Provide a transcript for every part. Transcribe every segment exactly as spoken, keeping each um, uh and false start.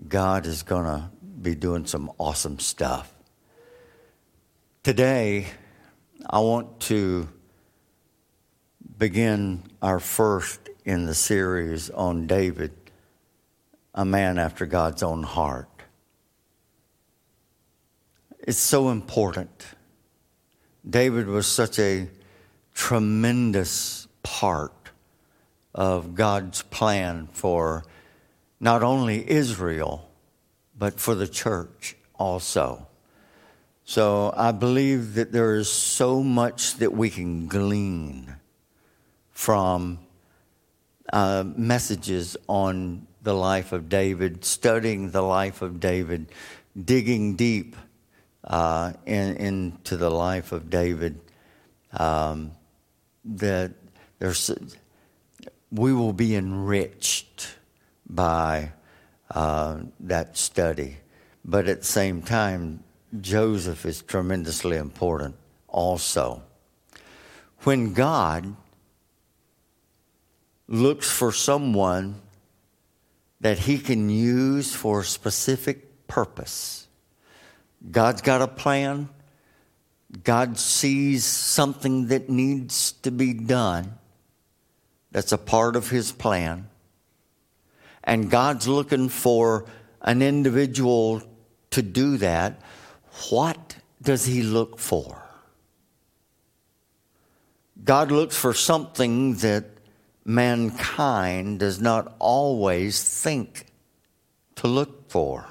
God is going to be doing some awesome stuff. Today, I want to begin our first in the series on David, a man after God's own heart. It's so important. David was such a tremendous part of God's plan for not only Israel, but for the church also. So I believe that there is so much that we can glean from uh, messages on the life of David, studying the life of David, digging deep uh, in, into the life of David. Um, that there's, we will be enriched by uh, that study. But at the same time, Joseph is tremendously important also. When God looks for someone that he can use for a specific purpose, God's got a plan. God sees something that needs to be done that's a part of his plan. And God's looking for an individual to do that. What does he look for? God looks for something that mankind does not always think to look for.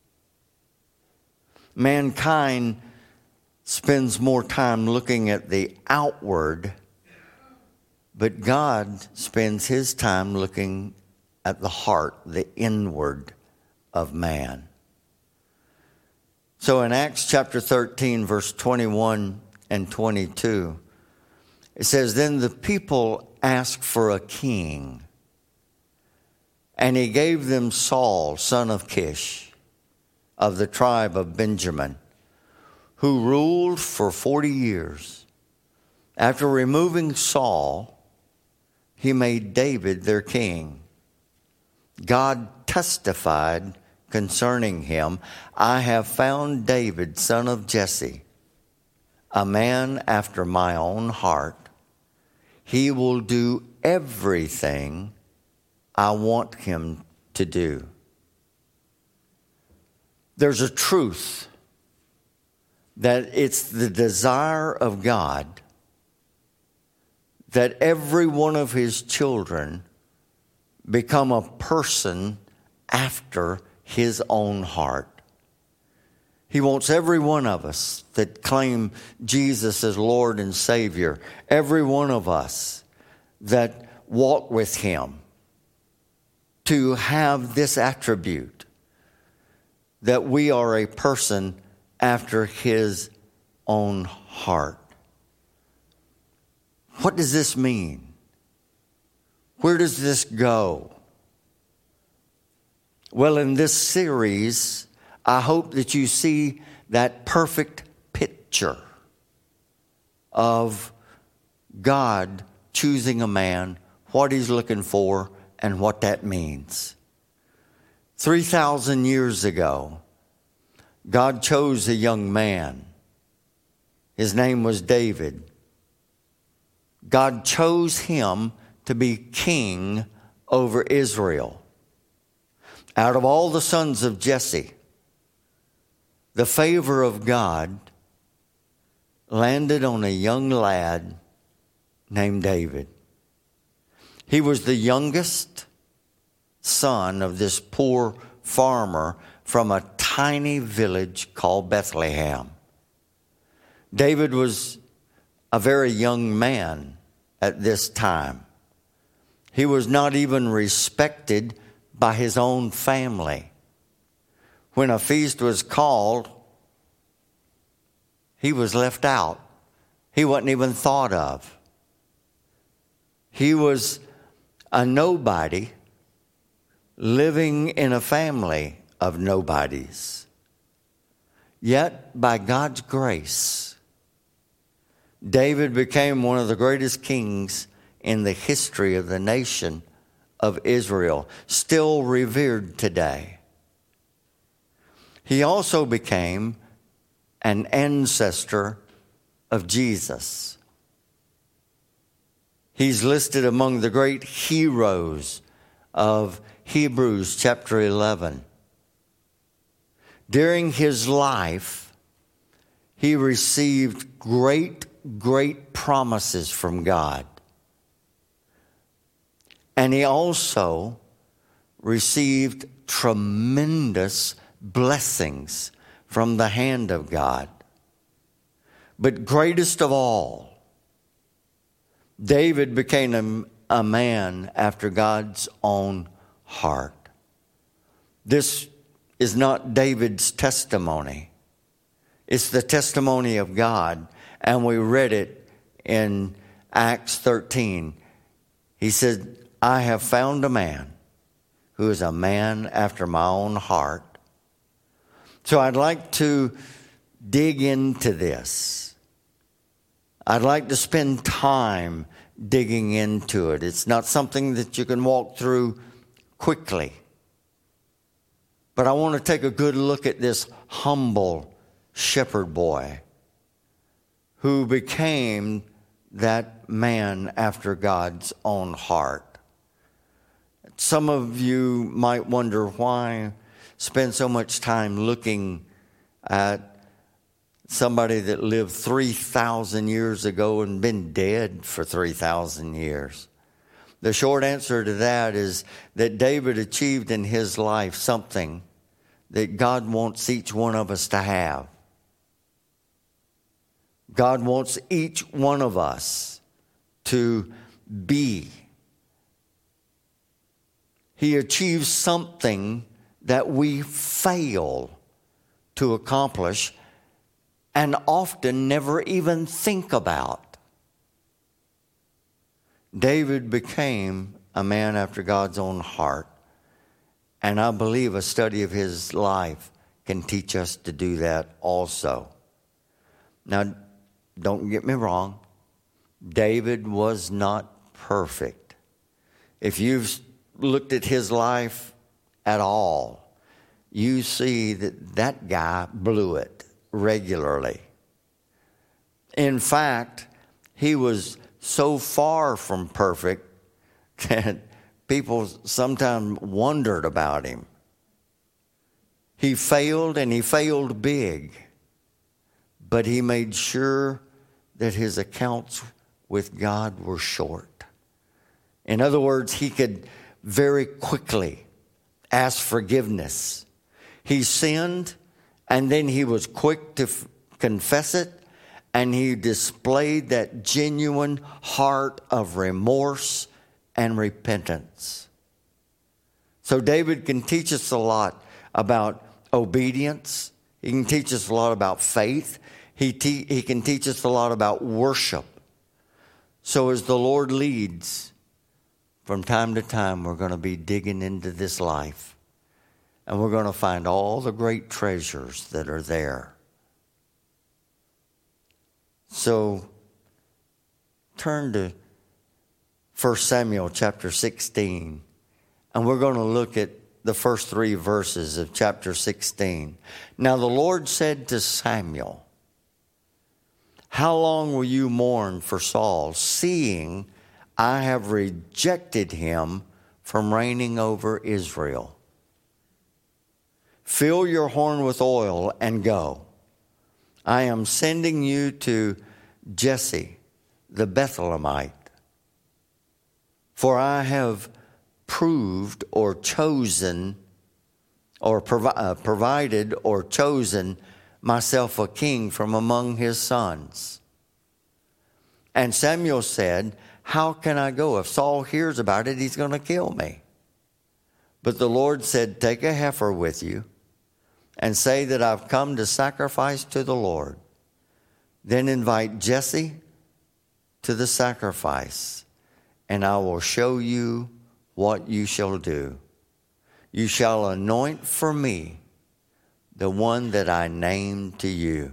Mankind spends more time looking at the outward, but God spends his time looking at the heart, the inward of man. So in Acts chapter thirteen, verse twenty-one and twenty-two, it says, "Then the people asked for a king, and he gave them Saul, son of Kish, of the tribe of Benjamin, who ruled for forty years. After removing Saul, he made David their king. God testified concerning him, 'I have found David, son of Jesse, a man after my own heart. He will do everything I want him to do.'" There's a truth that it's the desire of God that every one of his children become a person after his own heart. He wants every one of us that claim Jesus as Lord and Savior, every one of us that walk with him, to have this attribute, that we are a person after his own heart. What does this mean? Where does this go? Well, in this series, I hope that you see that perfect picture of God choosing a man, what he's looking for, and what that means. three thousand years ago, God chose a young man. His name was David. God chose him to be king over Israel. Out of all the sons of Jesse, the favor of God landed on a young lad named David. He was the youngest son of this poor farmer from a tiny village called Bethlehem. David was a very young man at this time. He was not even respected by his own family. When a feast was called, he was left out. He wasn't even thought of. He was a nobody living in a family of nobodies. Yet, by God's grace, David became one of the greatest kings in the history of the nation of Israel, still revered today. He also became an ancestor of Jesus. He's listed among the great heroes of Hebrews chapter eleven. During his life, he received great, great promises from God. And he also received tremendous blessings from the hand of God. But greatest of all, David became a, a man after God's own heart. This is not David's testimony. It's the testimony of God. And we read it in Acts thirteen. He said, I have found a man who is a man after my own heart. So I'd like to dig into this. I'd like to spend time digging into it. It's not something that you can walk through quickly. But I want to take a good look at this humble shepherd boy who became that man after God's own heart. Some of you might wonder why spend so much time looking at somebody that lived three thousand years ago and been dead for three thousand years. The short answer to that is that David achieved in his life something that God wants each one of us to have. God wants each one of us to be. He achieves something that we fail to accomplish and often never even think about. David became a man after God's own heart. And I believe a study of his life can teach us to do that also. Now, don't get me wrong. David was not perfect. If you've looked at his life at all, you see that that guy blew it regularly. In fact, he was so far from perfect that people sometimes wondered about him. He failed, and he failed big, but he made sure that his accounts with God were short. In other words, he could very quickly ask forgiveness. He sinned, and then he was quick to f- confess it, and he displayed that genuine heart of remorse and repentance. So David can teach us a lot about obedience. He can teach us a lot about faith. He, te- he can teach us a lot about worship. So as the Lord leads, from time to time, we're going to be digging into this life. And we're going to find all the great treasures that are there. So turn to First Samuel chapter sixteen. And we're going to look at the first three verses of chapter sixteen. Now the Lord said to Samuel, how long will you mourn for Saul, seeing I have rejected him from reigning over Israel? Fill your horn with oil and go. I am sending you to Jesse the Bethlehemite. For I have proved or chosen or provi- uh, provided or chosen myself a king from among his sons. And Samuel said, how can I go? If Saul hears about it, he's going to kill me. But the Lord said, take a heifer with you and say that I've come to sacrifice to the Lord. Then invite Jesse to the sacrifice, and I will show you what you shall do. You shall anoint for me the one that I named to you.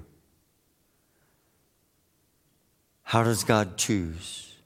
How does God choose?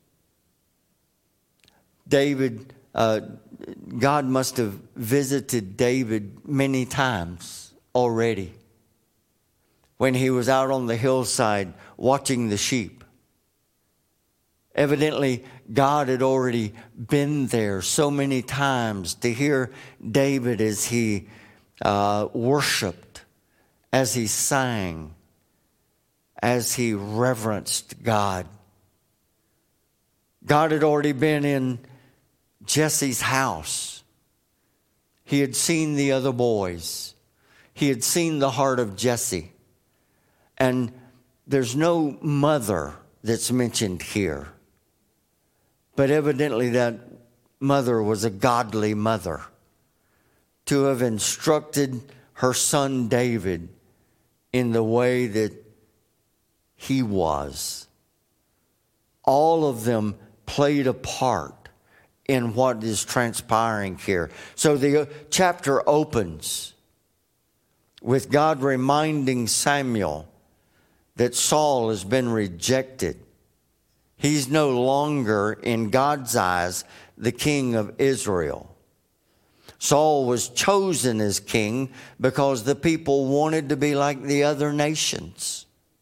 David, uh, God must have visited David many times already. When he was out on the hillside watching the sheep. Evidently, God had already been there so many times to hear David as he uh, worshiped, as he sang, as he reverenced God. God had already been in Jesse's house. He had seen the other boys. He had seen the heart of Jesse. And there's no mother that's mentioned here. But evidently that mother was a godly mother to have instructed her son David in the way that he was. All of them played a part in what is transpiring here. So the chapter opens with God reminding Samuel that Saul has been rejected. He's no longer, in God's eyes, the king of Israel. Saul was chosen as king because the people wanted to be like the other nations.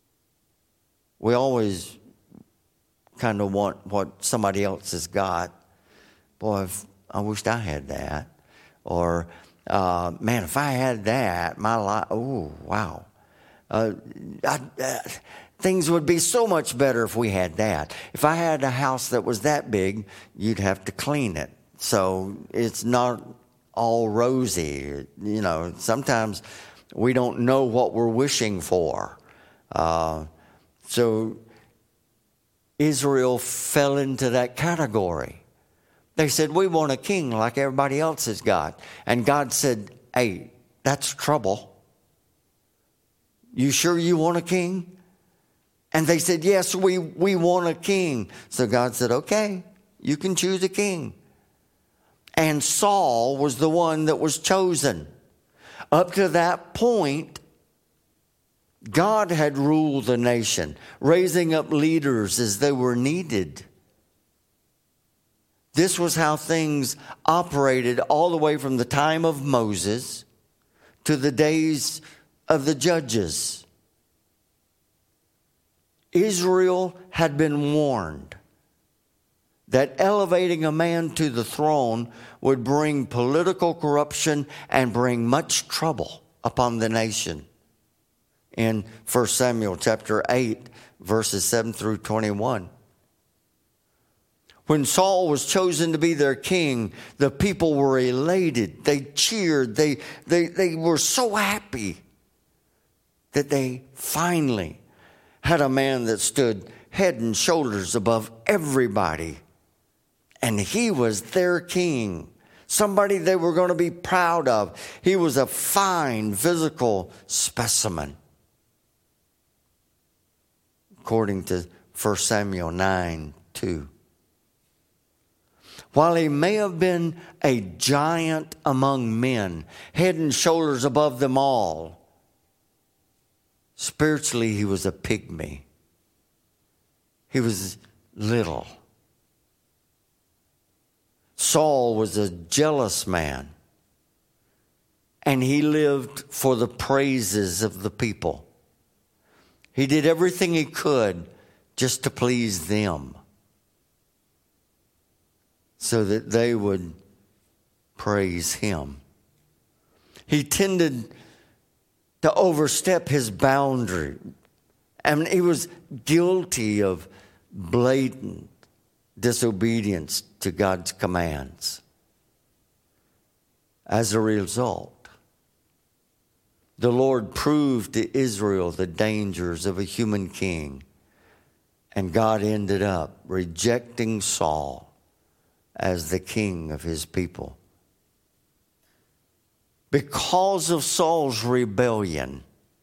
We always kind of want what somebody else has got. Boy, if, I wished I had that. Or, uh, man, if I had that, my life, oh, wow. Uh, I, uh, things would be so much better if we had that. If I had a house that was that big, you'd have to clean it. So it's not all rosy. You know, sometimes we don't know what we're wishing for. Uh, so Israel fell into that category. They said, we want a king like everybody else has got. And God said, hey, that's trouble. You sure you want a king? And they said, yes, we, we want a king. So God said, okay, you can choose a king. And Saul was the one that was chosen. Up to that point, God had ruled the nation, raising up leaders as they were needed. This was how things operated all the way from the time of Moses to the days of the judges. Israel had been warned that elevating a man to the throne would bring political corruption and bring much trouble upon the nation. In First Samuel chapter eight, verses seven through twenty-one. When Saul was chosen to be their king, the people were elated. They cheered. They, they, they were so happy that they finally had a man that stood head and shoulders above everybody. And he was their king, somebody they were going to be proud of. He was a fine physical specimen, according to First Samuel nine two. While he may have been a giant among men, head and shoulders above them all, spiritually he was a pygmy. He was little. Saul was a jealous man, and he lived for the praises of the people. He did everything he could just to please them, so that they would praise him. He tended to overstep his boundary. I mean, he was guilty of blatant disobedience to God's commands. As a result, the Lord proved to Israel the dangers of a human king, and God ended up rejecting Saul as the king of his people. Because of Saul's rebellion,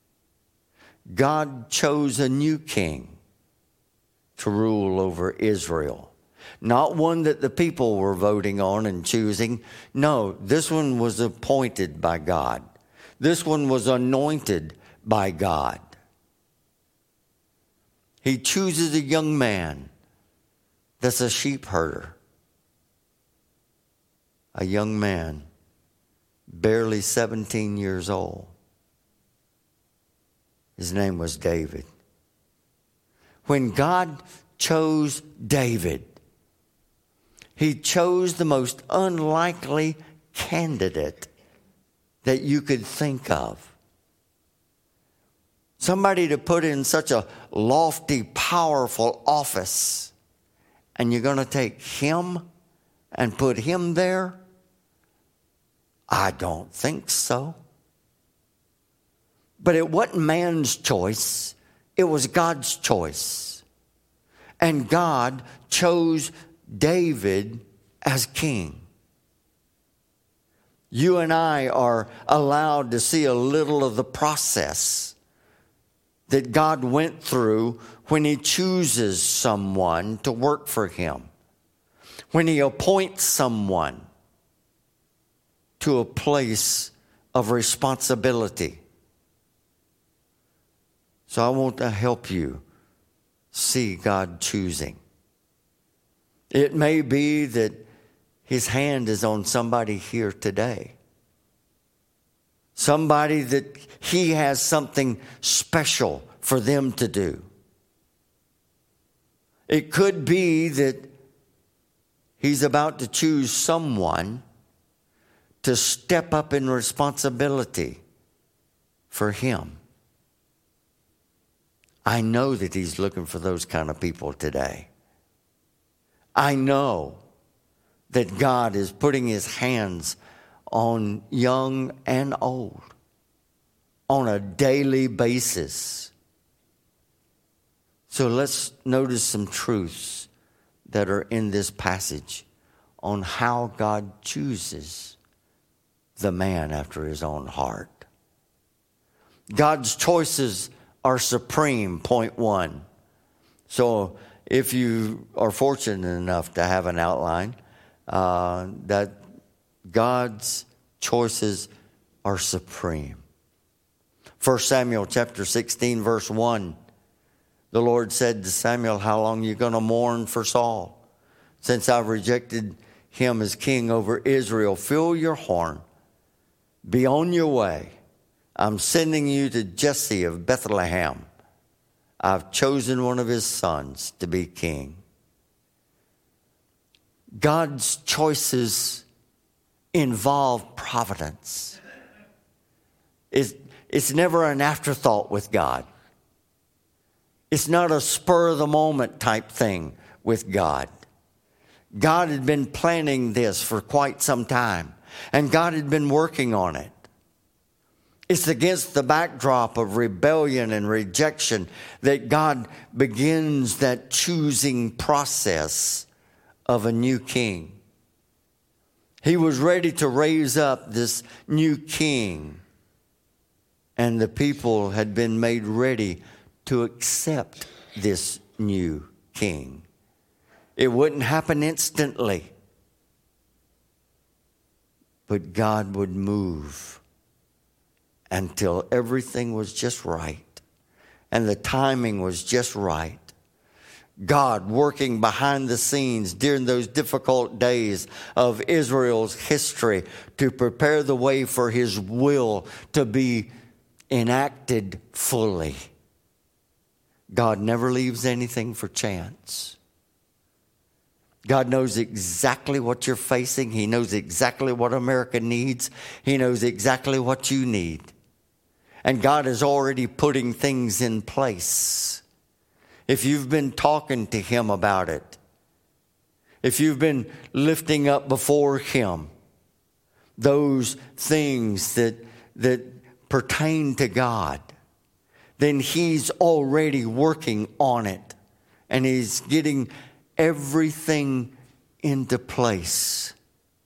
God chose a new king to rule over Israel. Not one that the people were voting on and choosing. No, this one was appointed by God. This one was anointed by God. He chooses a young man that's a sheep herder. A young man, barely seventeen years old. His name was David. When God chose David, He chose the most unlikely candidate that you could think of. Somebody to put in such a lofty, powerful office. And you're going to take him and put him there? I don't think so. But it wasn't man's choice. It was God's choice. And God chose David as king. You and I are allowed to see a little of the process that God went through when He chooses someone to work for Him, when He appoints someone to a place of responsibility. So I want to help you see God choosing. It may be that His hand is on somebody here today. Somebody that He has something special for them to do. It could be that He's about to choose someone to step up in responsibility for Him. I know that He's looking for those kind of people today. I know that God is putting His hands on young and old on a daily basis. So let's notice some truths that are in this passage on how God chooses the man after His own heart. God's choices are supreme, point one. So if you are fortunate enough to have an outline, uh, that God's choices are supreme. First Samuel chapter sixteen, verse one. The Lord said to Samuel, how long are you going to mourn for Saul? Since I've rejected him as king over Israel, fill your horn. Be on your way. I'm sending you to Jesse of Bethlehem. I've chosen one of his sons to be king. God's choices involve providence. It's, it's never an afterthought with God. It's not a spur-of-the-moment type thing with God. God had been planning this for quite some time, and God had been working on it. It's against the backdrop of rebellion and rejection that God begins that choosing process of a new king. He was ready to raise up this new king, and the people had been made ready to accept this new king. It wouldn't happen instantly, but God would move until everything was just right and the timing was just right. God working behind the scenes during those difficult days of Israel's history to prepare the way for His will to be enacted fully. God never leaves anything for chance. God knows exactly what you're facing. He knows exactly what America needs. He knows exactly what you need. And God is already putting things in place. If you've been talking to Him about it, if you've been lifting up before Him those things that, that pertain to God, then He's already working on it. And He's getting everything into place.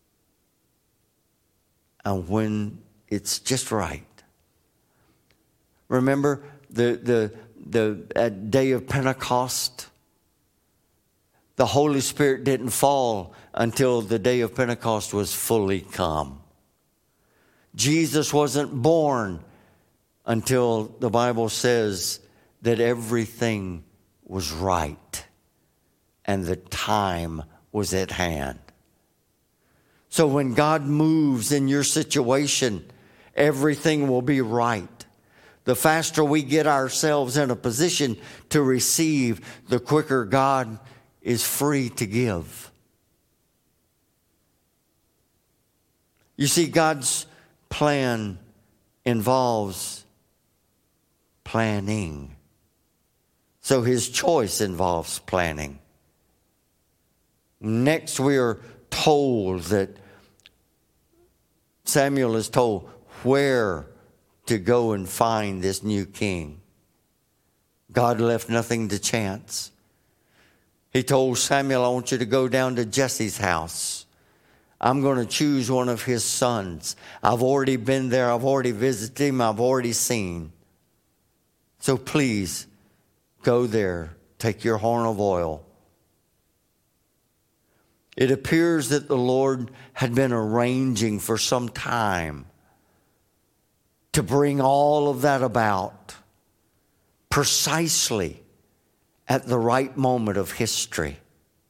And when it's just right. Remember the, the, the at day of Pentecost? The Holy Spirit didn't fall until the day of Pentecost was fully come. Jesus wasn't born until the Bible says that everything was right and the time was at hand. So when God moves in your situation, everything will be right. the faster we get ourselves in a position to receive, the quicker God is free to give. You see, God's plan involves planning. So his choice involves planning. Next, we are told that Samuel is told where to go and find this new king. God left nothing to chance. He told Samuel, I want you to go down to Jesse's house. I'm going to choose one of his sons. I've already been there. I've already visited him. I've already seen. So please go there. Take your horn of oil. It appears that the Lord had been arranging for some time to bring all of that about precisely at the right moment of history.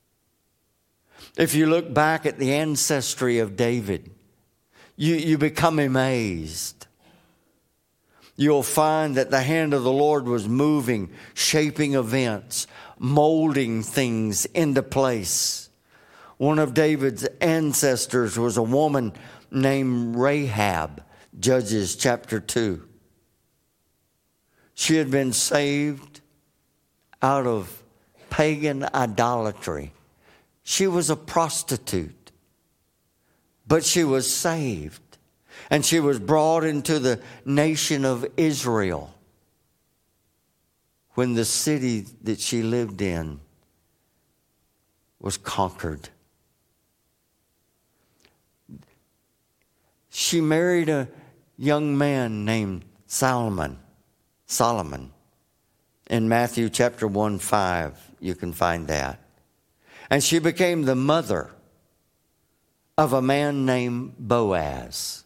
If you look back at the ancestry of David, you, you become amazed. You'll find that the hand of the Lord was moving, shaping events, molding things into place. One of David's ancestors was a woman named Rahab, Judges chapter two. She had been saved out of pagan idolatry. She was a prostitute, but she was saved. And she was brought into the nation of Israel when the city that she lived in was conquered. She married a young man named Solomon. Solomon. In Matthew chapter one, five, you can find that. And she became the mother of a man named Boaz.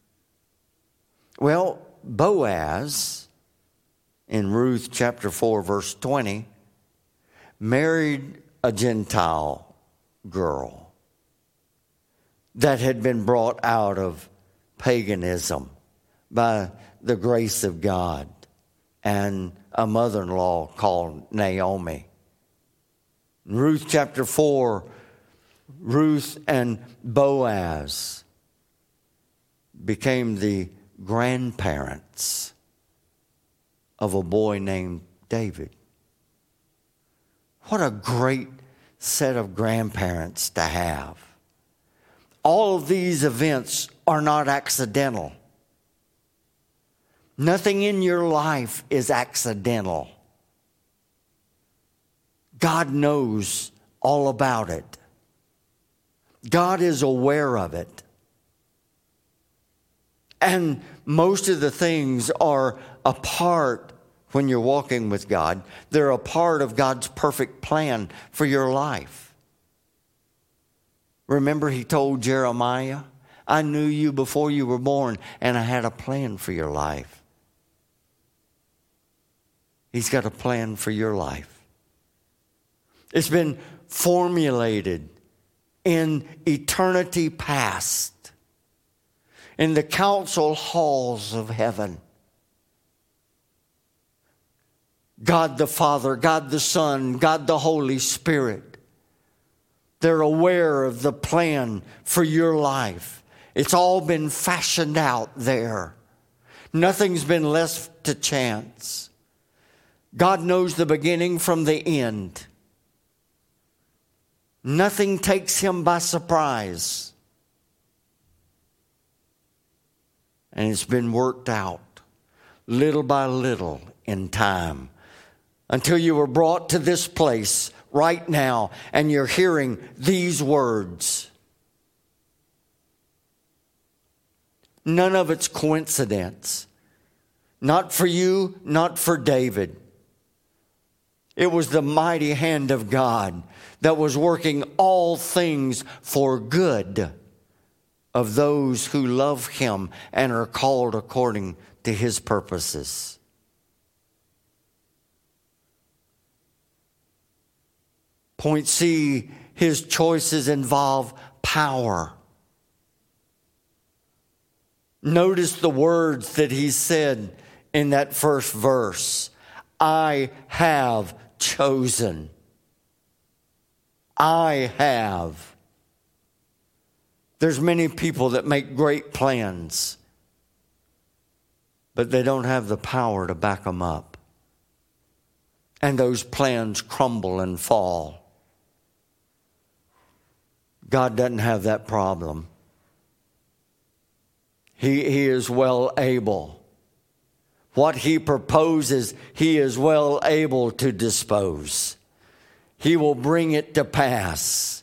Well, Boaz, in Ruth chapter four, verse twenty, married a Gentile girl that had been brought out of paganism by the grace of God and a mother-in-law called Naomi. In Ruth chapter four, Ruth and Boaz became the grandparents of a boy named David. What a great set of grandparents to have. All of these events are not accidental. Nothing in your life is accidental. God knows all about it. God is aware of it. And most of the things are a part, when you're walking with God, they're a part of God's perfect plan for your life. Remember, he told Jeremiah, I knew you before you were born, and I had a plan for your life. He's got a plan for your life. It's been formulated in eternity past, in the council halls of heaven. God the Father, God the Son, God the Holy Spirit. They're aware of the plan for your life. It's all been fashioned out there. Nothing's been left to chance. God knows the beginning from the end. Nothing takes him by surprise. And it's been worked out little by little in time until you were brought to this place right now and you're hearing these words. None of it's coincidence. Not for you, not for David. It was the mighty hand of God that was working all things for good of those who love him and are called according to his purposes. Point C, his choices involve power. Notice the words that he said in that first verse. I have chosen. I have. There's many people that make great plans, but they don't have the power to back them up. And those plans crumble and fall. God doesn't have that problem. He, he is well able. What he proposes, he is well able to dispose. He will bring it to pass.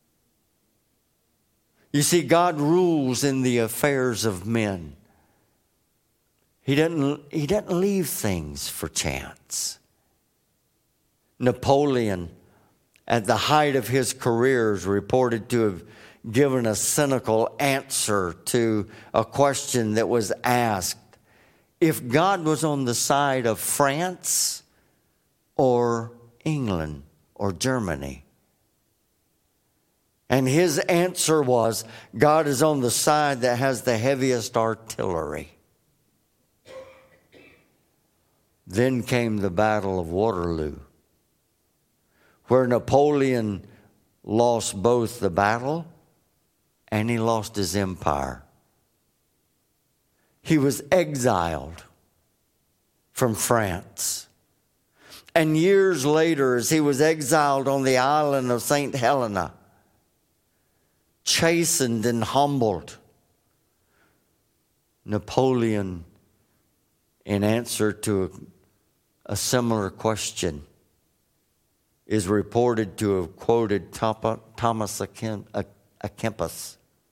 You see, God rules in the affairs of men. He doesn't, he doesn't leave things for chance. Napoleon, at the height of his career, is reported to have given a cynical answer to a question that was asked. If God was on the side of France or England or Germany. And his answer was, God is on the side that has the heaviest artillery. Then came the Battle of Waterloo, where Napoleon lost both the battle and he lost his empire. He was exiled from France. And years later, as he was exiled on the island of Saint Helena, chastened and humbled, Napoleon, in answer to a, a similar question, is reported to have quoted Thomas A Kempis.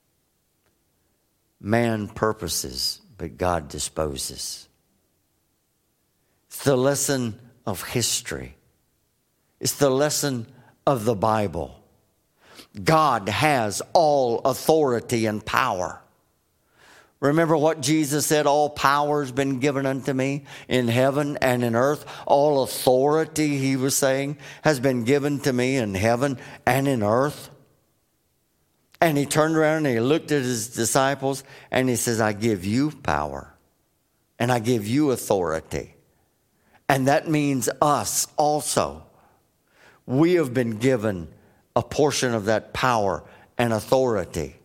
Man purposes, but God disposes. It's the lesson of history. It's the lesson of the Bible. God has all authority and power. Remember what Jesus said, all power has been given unto me in heaven and in earth. All authority, he was saying, has been given to me in heaven and in earth. And he turned around and he looked at his disciples and he says, I give you power and I give you authority. And that means us also. We have been given a portion of that power and authority.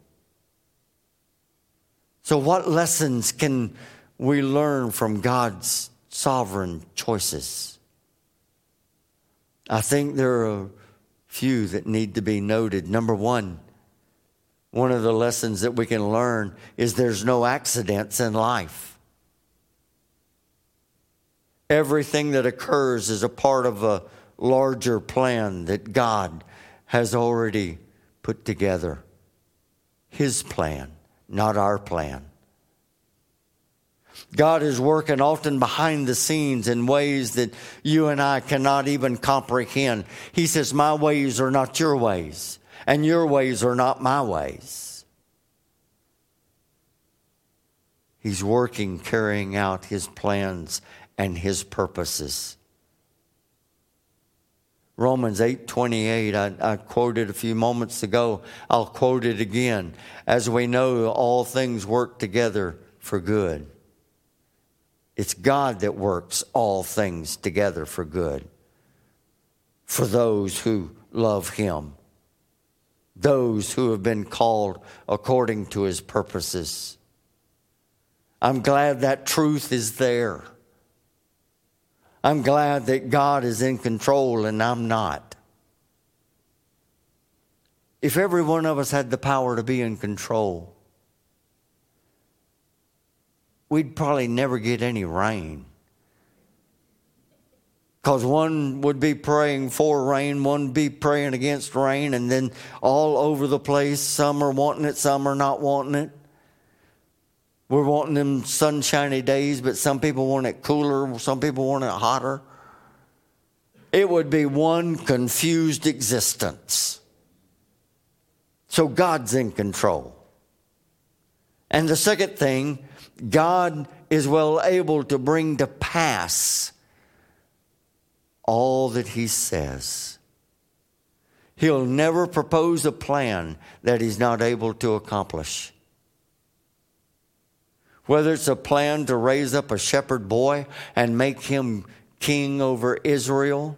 So what lessons can we learn from God's sovereign choices? I think there are a few that need to be noted. Number one, one of the lessons that we can learn is there's no accidents in life. Everything that occurs is a part of a larger plan that God has already put together. His plan, not our plan. God is working often behind the scenes in ways that you and I cannot even comprehend. He says, my ways are not your ways, and your ways are not my ways. He's working, carrying out his plans and his purposes. Romans eight twenty-eight, I, I quoted a few moments ago. I'll quote it again. As we know, all things work together for good. It's God that works all things together for good. For those who love him. Those who have been called according to his purposes. I'm glad that truth is there. I'm glad that God is in control and I'm not. If every one of us had the power to be in control, we'd probably never get any rain. Because one would be praying for rain, one would be praying against rain, and then all over the place, some are wanting it, some are not wanting it. We're wanting them sunshiny days, but some people want it cooler, some people want it hotter. It would be one confused existence. So God's in control. And the second thing, God is well able to bring to pass all that he says. He'll never propose a plan that he's not able to accomplish. Whether it's a plan to raise up a shepherd boy and make him king over Israel,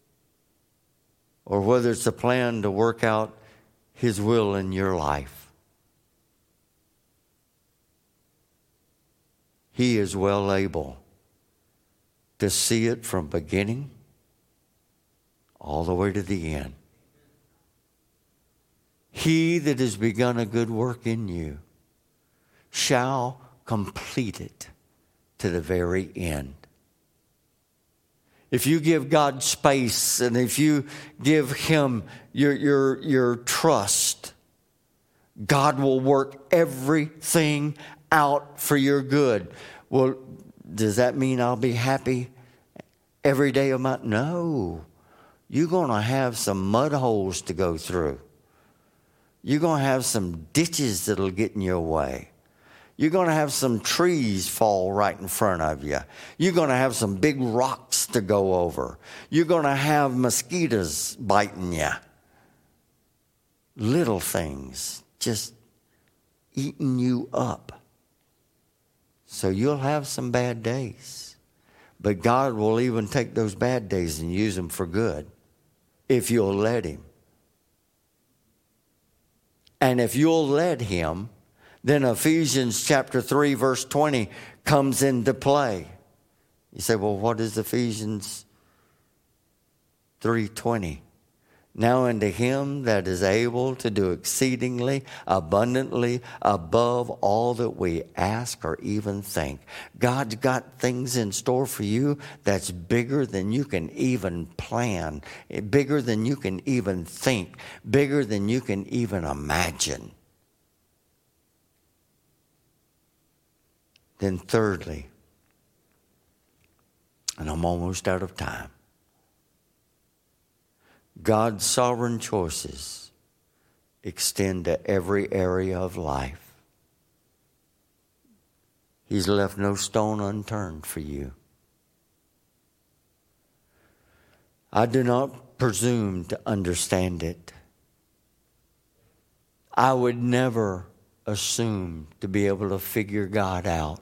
or whether it's a plan to work out his will in your life. He is well able to see it from beginning all the way to the end. He that has begun a good work in you shall complete it to the very end. If you give God space and if you give Him your, your, your trust, God will work everything out for your good. Well, does that mean I'll be happy every day of my... No. You're going to have some mud holes to go through. You're going to have some ditches that'll get in your way. You're going to have some trees fall right in front of you. You're going to have some big rocks to go over. You're going to have mosquitoes biting you. Little things just eating you up. So you'll have some bad days. But God will even take those bad days and use them for good if you'll let Him. And if you'll let Him, then Ephesians chapter three, verse twenty comes into play. You say, well, what is Ephesians three twenty? Now unto Him that is able to do exceedingly abundantly above all that we ask or even think. God's got things in store for you that's bigger than you can even plan, bigger than you can even think, bigger than you can even imagine. Then thirdly, and I'm almost out of time, God's sovereign choices extend to every area of life. He's left no stone unturned for you. I do not presume to understand it. I would never assume to be able to figure God out.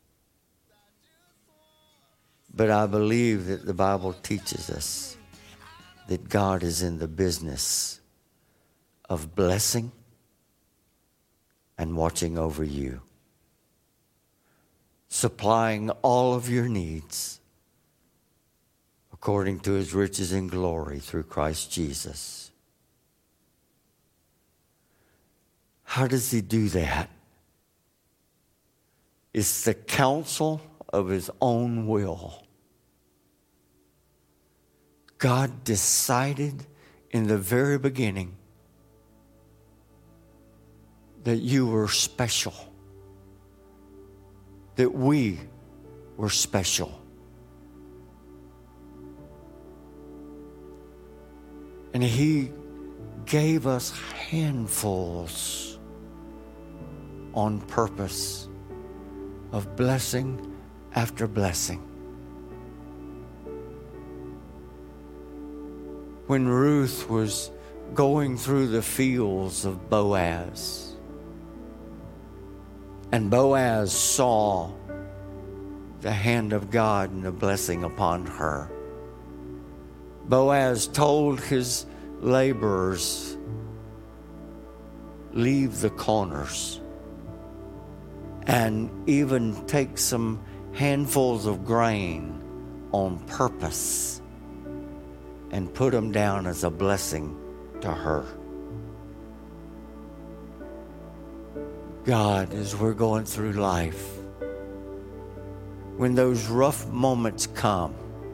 But I believe that the Bible teaches us that God is in the business of blessing and watching over you, supplying all of your needs according to His riches and glory through Christ Jesus. How does He do that? It's the counsel of His own will. God decided in the very beginning that you were special, that we were special. And He gave us handfuls on purpose of blessing after blessing. When Ruth was going through the fields of Boaz, and Boaz saw the hand of God and the blessing upon her, Boaz told his laborers, leave the corners and even take some handfuls of grain on purpose and put them down as a blessing to her. God, as we're going through life, when those rough moments come,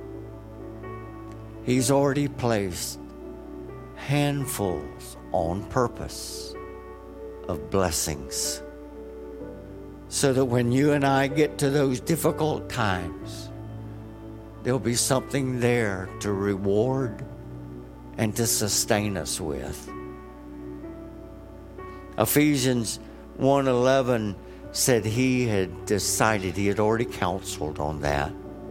He's already placed handfuls on purpose of blessings, so that when you and I get to those difficult times, there'll be something there to reward and to sustain us with. Ephesians one eleven said He had decided, He had already counseled on that.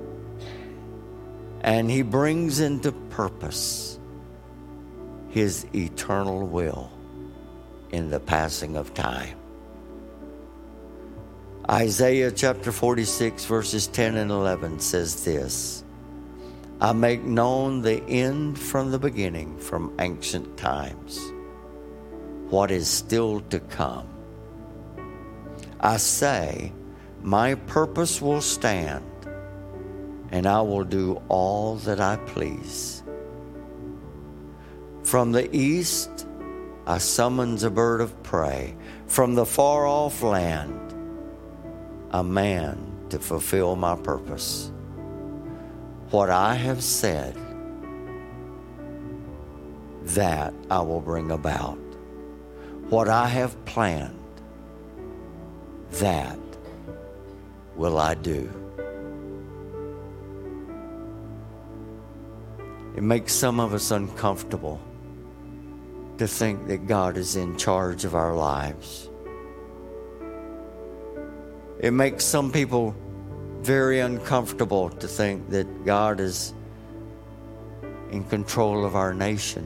And He brings into purpose His eternal will in the passing of time. Isaiah chapter forty-six, verses ten and eleven says this: I make known the end from the beginning, from ancient times, what is still to come. I say, my purpose will stand, and I will do all that I please. From the east I summons a bird of prey, from the far-off land a man to fulfill my purpose. What I have said, that I will bring about. What I have planned, that will I do. It makes some of us uncomfortable to think that God is in charge of our lives. It makes some people very uncomfortable to think that God is in control of our nation.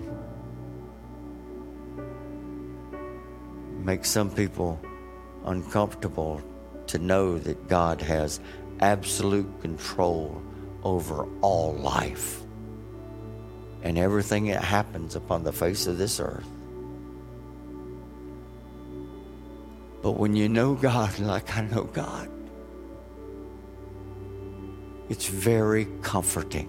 It makes some people uncomfortable to know that God has absolute control over all life and everything that happens upon the face of this earth. But when you know God like I know God, it's very comforting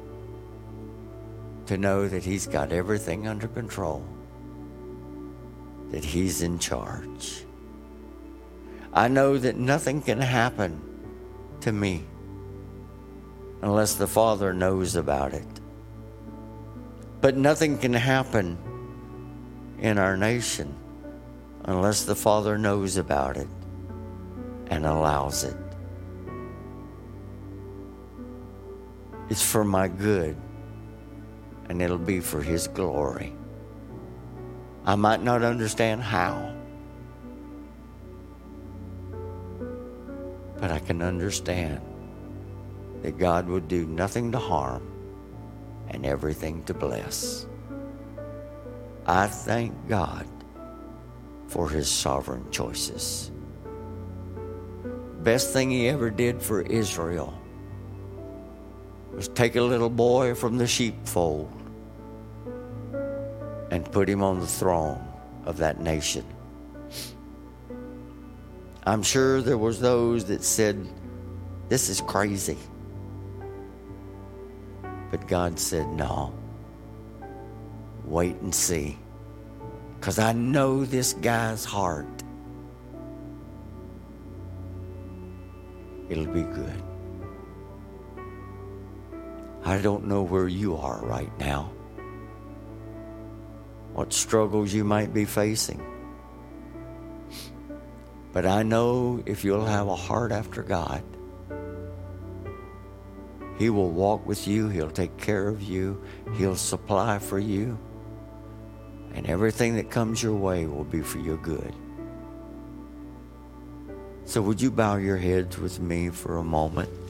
to know that He's got everything under control, that He's in charge. I know that nothing can happen to me unless the Father knows about it. But nothing can happen in our nation unless the Father knows about it and allows it. It's for my good, and it'll be for His glory. I might not understand how, but I can understand that God would do nothing to harm and everything to bless. I thank God for His sovereign choices. Best thing He ever did for Israel was take a little boy from the sheepfold and put him on the throne of that nation. I'm sure there was those that said, this is crazy. But God said, no, wait and see. Because I know this guy's heart. It'll be good. I don't know where you are right now, what struggles you might be facing. But I know if you'll have a heart after God, He will walk with you. He'll take care of you. He'll supply for you. And everything that comes your way will be for your good. So would you bow your heads with me for a moment?